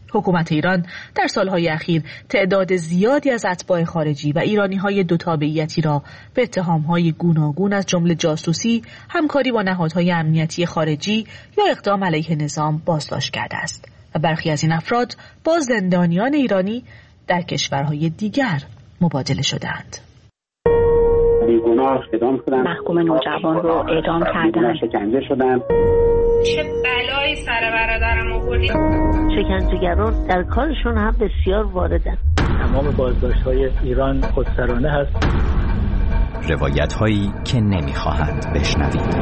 حکومت ایران در سالهای اخیر تعداد زیادی از اتباع خارجی و ایرانی‌های دو تابعیتی را به اتهام‌های گوناگون از جمله جاسوسی، همکاری با نهادهای امنیتی خارجی یا اقدام علیه نظام بازداشت کرده است و برخی از این افراد با زندانیان ایرانی در کشورهای دیگر مبادله شدند. بیگناه اعدام شدن، محکوم نوجوان رو اعدام کردن، شکنجه شدن. چه بلایی سر برادرم آوردی؟ شکنجهگران در کارشون هم بسیار واردن. تمام بازداشت‌های ایران خودسرانه هست. روایت هایی که نمیخواهند بشنوید. من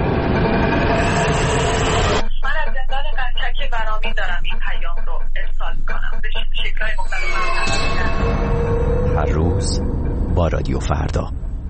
از زندان قنچک برامی دارم این پیام رو ارسال میکنم به شکل‌های مختلف. هر روز با رادیو فردا.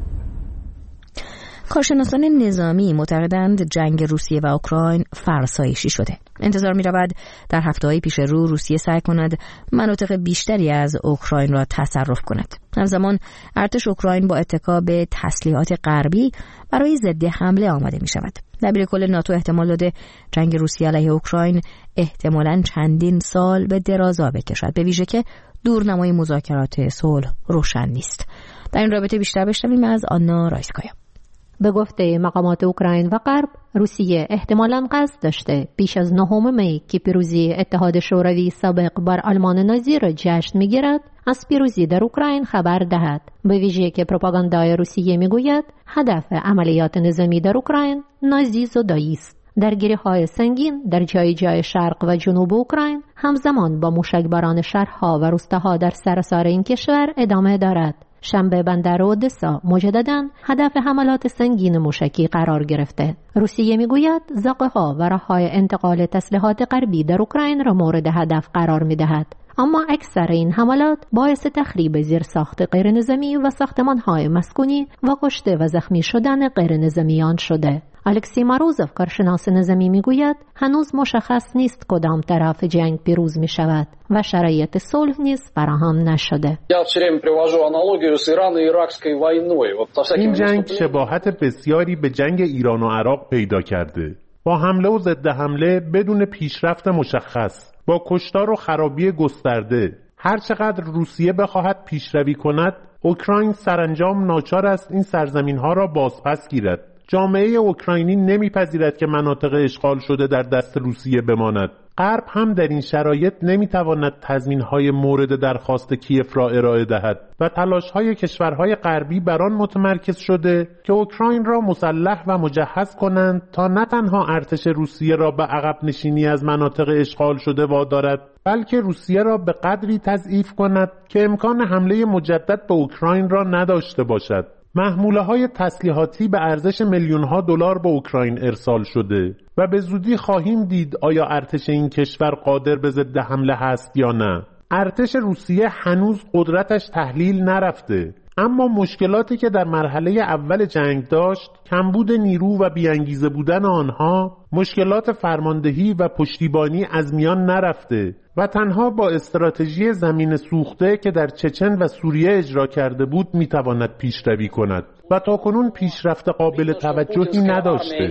کارشناسان نظامی معتقدند جنگ روسیه و اوکراین فرسایشی شده. انتظار می رود در هفته‌های پیش رو روسیه سعی کند مناطق بیشتری از اوکراین را تصرف کند. همزمان ارتش اوکراین با اتکا به تسلیحات غربی برای ضد حمله آماده می شود. دبیر کل ناتو احتمال داده جنگ روسیه علیه اوکراین احتمالاً چندین سال به درازا بکشد، به ویژه که دورنمای مذاکرات صلح روشن نیست. در این رابطه بیشتر بشنویم از آنا رایسکایا. به گفته مقامات اوکراین و غرب، روسیه احتمالاً قصد داشته پیش از نهم می که پیروزی اتحاد شوروی سابق بر آلمان نازی را جشن می‌گیرد، از پیروزی در اوکراین خبر دهد. به ویژه که پروپاگاندای روسیه می‌گوید هدف عملیات نظامی در اوکراین نازی زدایی است. درگیری‌های سنگین در جای جای شرق و جنوب اوکراین همزمان با موشکباران شهرها و روستاها در سراسر این کشور ادامه دارد. شنبه بندر اودسا مجدداً هدف حملات سنگین موشکی قرار گرفته. روسیه میگوید زاغه‌ها و راه‌های انتقال تسلیحات غربی در اوکراین را مورد هدف قرار میدهد. اما اکثر این حملات باعث تخریب زیرساخت غیرنظامی و ساختمان‌های مسکونی و کشته و زخمی شدن غیرنظامیان شده. الکسی ماروزوف کارشناس نظامی میگوید هنوز مشخص نیست کدام طرف جنگ پیروز می شود و شرایط صلح نیز فراهم نشده. این جنگ شباهت بسیاری به جنگ ایران و عراق پیدا کرده، با حمله و ضد حمله بدون پیشرفت مشخص، با کشتار و خرابی گسترده. هرچقدر روسیه بخواهد پیشروی کند، اوکراین سرانجام ناچار است این سرزمین‌ها را بازپس گیرد. جامعه اوکراینی نمیپذیرد که مناطق اشغال شده در دست روسیه بماند. غرب هم در این شرایط نمیتواند تضمین‌های مورد درخواست کیف را ارائه دهد و تلاش‌های کشورهای غربی بر آن متمرکز شده که اوکراین را مسلح و مجهز کنند تا نه تنها ارتش روسیه را به عقب نشینی از مناطق اشغال شده وادارد، بلکه روسیه را به قدری تضعیف کند که امکان حمله مجدد به اوکراین را نداشته باشد. محموله‌های تسلیحاتی به ارزش میلیون‌ها دلار به اوکراین ارسال شده و به زودی خواهیم دید آیا ارتش این کشور قادر به ضد حمله هست یا نه. ارتش روسیه هنوز قدرتش تحلیل نرفته، اما مشکلاتی که در مرحله اول جنگ داشت، کمبود نیرو و بیانگیزه بودن آنها، مشکلات فرماندهی و پشتیبانی از میان نرفته و تنها با استراتژی زمین سوخته که در چچن و سوریه اجرا کرده بود میتواند پیشروی کند و تاکنون پیشرفت قابل توجهی نداشته.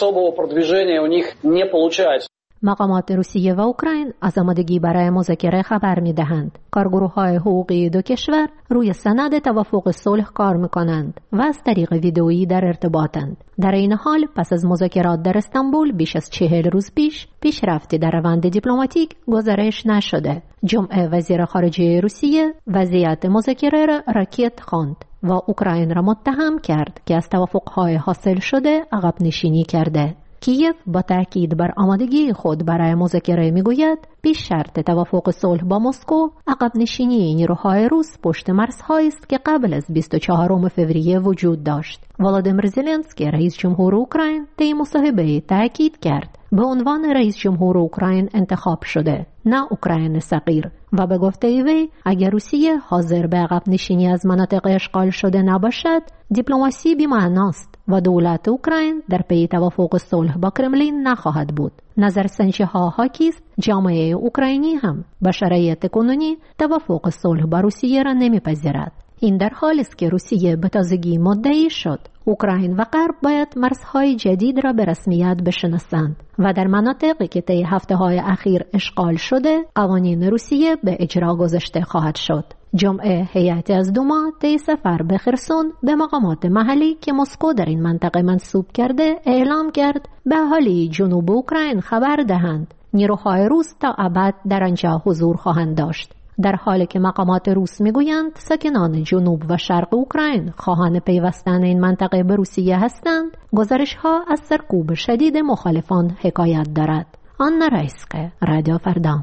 مقامات روسیه و اوکراین از آمادگی برای مذاکره خبر می‌دهند. کارگروه‌های حقوقی دو کشور روی سند توافق صلح کار می‌کنند و از طریق ویدئویی در ارتباطند. در این حال پس از مذاکرات در استانبول بیش از چهل روز پیش پیشرفتی در روند دیپلماتیک گزارش نشده. جمعه وزیر خارجه روسیه وضعیت مذاکره را راکت خواند و اوکراین را متهم کرد که از توافق‌های حاصل شده عقب نشینی کرده. کیف با تاکید بر آمادگی خود برای مذاکره میگوید پیش شرط توافق صلح با مسکو عقب نشینی نیروهای روس پشت مرزهایی است که قبل از بیست و چهارم فوریه وجود داشت. ولادیمیر زلنسکی رئیس جمهور اوکراین طی مصاحبه تاکید کرد به عنوان رئیس جمهور اوکراین انتخاب شده، نه اوکراین صغیر، و به گفته وی اگر روسیه حاضر به عقب نشینی از مناطق اشغال شده نباشد دیپلماسی بی‌معناست و دولت اوکراین در پی توافق صلح با کرملین نخواهد بود. نظرسنجی ها حاکی است جامعه اوکراینی هم با شرایط کنونی توافق صلح با روسیه را نمیپذیرد. این در حالی است که روسیه به تازگی مدعی شد اوکراین و غرب باید مرزهای جدید را به رسمیت بشناسند و در مناطقی که طی هفته‌های اخیر اشغال شده قوانین روسیه به اجرا گذاشته خواهد شد. جمعه هیئتی از دوما طی سفر به خرسون به مقامات محلی که مسکو در این منطقه منصوب کرده اعلام کرد به اهالی جنوب اوکراین خبر دهند نیروهای روس تا ابد در آنجا حضور خواهند داشت، در حالی که مقامات روس میگویند ساکنان جنوب و شرق اوکراین خواهان پیوستن این منطقه به روسیه هستند. گزارش‌ها از سرکوب شدید مخالفان حکایت دارد. آن رئیسقه رادیو فردا.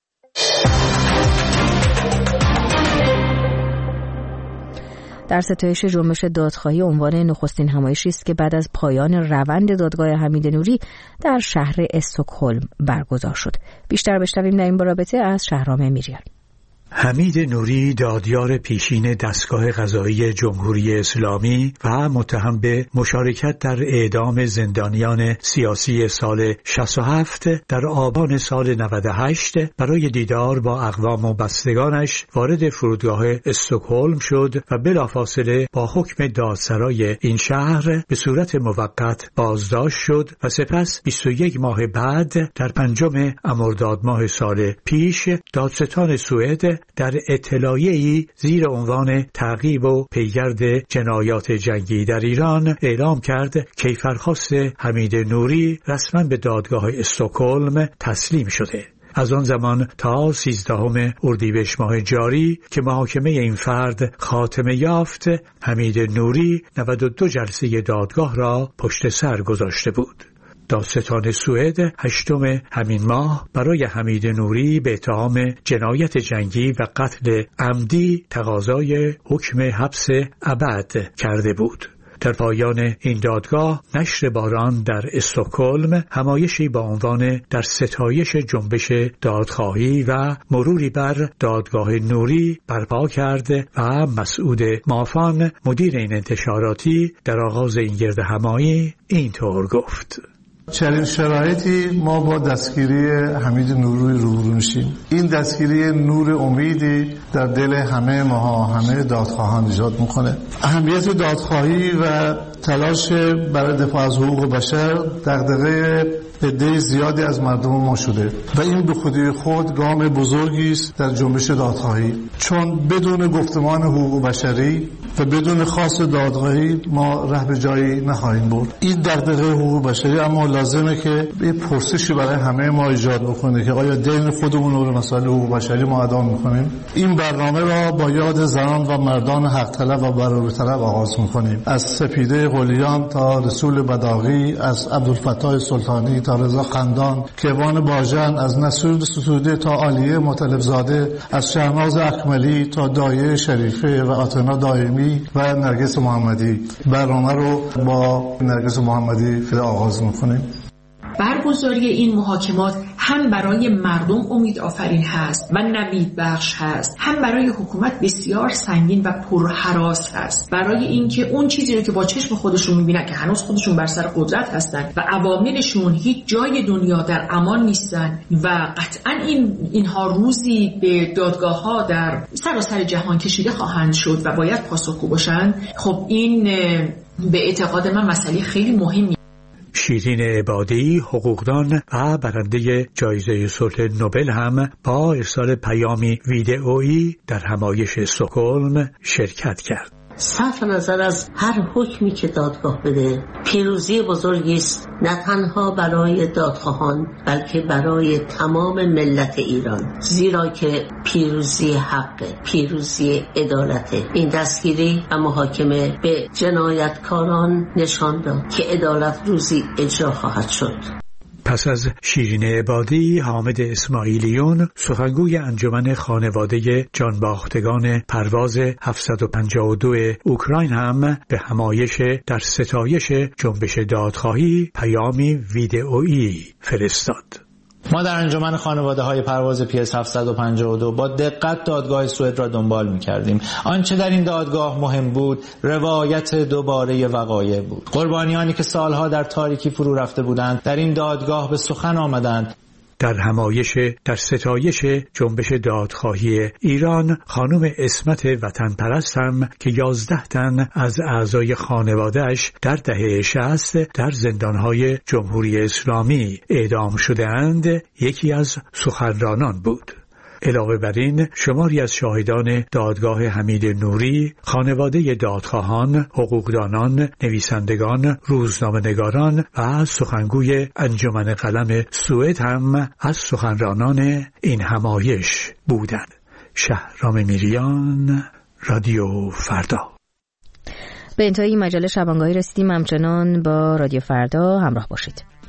در ستایش جنبش دادخواهی عنوان نخستین همایشی است که بعد از پایان روند دادگاه حمید نوری در شهر استکهلم برگزار شد. بیشتر بشنویم در این رابطه از شهرام میریان. حمید نوری دادیار پیشین دستگاه قضایی جمهوری اسلامی و متهم به مشارکت در اعدام زندانیان سیاسی سال شصت و هفت در آبان سال نود و هشت برای دیدار با اقوام و بستگانش وارد فرودگاه استکهلم شد و بلافاصله با حکم دادسرای این شهر به صورت موقت بازداشت شد و سپس بیست و یک ماه بعد در پنجم مرداد ماه سال پیش دادستان سوئد در اطلاعیه‌ای زیر عنوان تعقیب و پیگرد جنایات جنگی در ایران اعلام کرد کیفرخواست حمید نوری رسما به دادگاه استکهلم تسلیم شده. از آن زمان تا سیزدهم اردیبهشت ماه جاری که محاکمه این فرد خاتمه یافت، حمید نوری نود و دو جلسه دادگاه را پشت سر گذاشته بود. دادستان سوئد هشتم همین ماه برای حمید نوری به اتهام جنایت جنگی و قتل عمدی تقاضای حکم حبس ابد کرده بود. در پایان این دادگاه نشر باران در استکهلم همایشی با عنوان در ستایش جنبش دادخواهی و مروری بر دادگاه نوری برپا کرد و مسعود مافان مدیر این انتشاراتی در آغاز این گرد همایی اینطور گفت: چنین شرایطی ما با دستگیری حمید نوری روبرو میشیم. این دستگیری نور امیدی در دل همه ما همه دادخواهان ایجاد میکنه. اهمیت دادخواهی و تلاش برای دفاع از حقوق بشر دغدغه عده زیادی از مردم ما شده و این به خودی خود گام بزرگی است در جنبش دادخواهی، چون بدون گفتمان حقوق بشری و بدون خاص دادخواهی ما ره به جایی نخواهیم برد. این دغدغه حقوق بشری اما لازمه که یه پرسشی برای همه ما ایجاد بکنه که آیا دین خودمون رو به مسائل حقوق بشری ما ادا میکنیم؟ این برنامه را با یاد زنان و مردان حق طلب و برابری طلب آغاز میکنیم، از سپیده قلیان تا رسول بداغی، از عبدالفتاح سلطانی تا رضا خندان، کیوان باژن، از نصیر ستوده تا عالیه مطلب زاده، از شهناز اکملی تا دایه شریفه و آتنا دائمی و نرگس محمدی. برنامه رو با نرگس محمدی فعلا آغاز میکنیم. برگزاری این محاکمات هم برای مردم امید آفرین هست و نوید بخش هست، هم برای حکومت بسیار سنگین و پرهراس هست، برای اینکه اون چیزی رو که با چشم خودشون میبینن که هنوز خودشون بر سر قدرت هستن و عواملشون هیچ جای دنیا در امان نیستن و قطعا این اینها روزی به دادگاه ها در سراسر جهان کشیده خواهند شد و باید پاسخگو باشن. خب این به اعتقاد من مسئله خیلی مهمی. شیرین عبادی، حقوقدان و برنده جایزه صلح نوبل هم با ارسال پیامی ویدئویی در همایش استکهلم شرکت کرد. صرف نظر از هر حکمی که دادگاه بده پیروزی بزرگی است، نه تنها برای دادخواهان بلکه برای تمام ملت ایران، زیرا که پیروزی حق، پیروزی عدالت. این دستگیری و محاکمه به جنایتکاران نشان داد که عدالت روزی اجرا خواهد شد. پس از شیرین عبادی، حامد اسماعیلیون، سخنگوی انجمن خانواده جانباختگان پرواز هفتصد و پنجاه و دو اوکراین هم به همایش در ستایش جنبش دادخواهی پیامی ویدئویی فرستاد. ما در انجمن خانواده های پرواز پی اس هفتصد و پنجاه و دو با دقت دادگاه سوئد را دنبال می کردیم. آنچه در این دادگاه مهم بود روایت دوباره وقایع بود. قربانیانی که سالها در تاریکی فرو رفته بودند در این دادگاه به سخن آمدند. در همایش در ستایش جنبش دادخواهی ایران خانم اسمت وطن پرست هم که یازده تن از اعضای خانواده‌اش در دهه شصت در زندانهای جمهوری اسلامی اعدام شده‌اند یکی از سخنرانان بود. علاوه بر این شماری از شاهدان دادگاه حمید نوری، خانواده دادخواهان، حقوقدانان، نویسندگان، روزنامه‌نگاران و سخنگوی انجمن قلم سوئد هم از سخنرانان این همایش بودند. شهرام میریان، رادیو فردا. به انتهای مجله شبانگاهی رسیدیم. همچنان با رادیو فردا همراه باشید.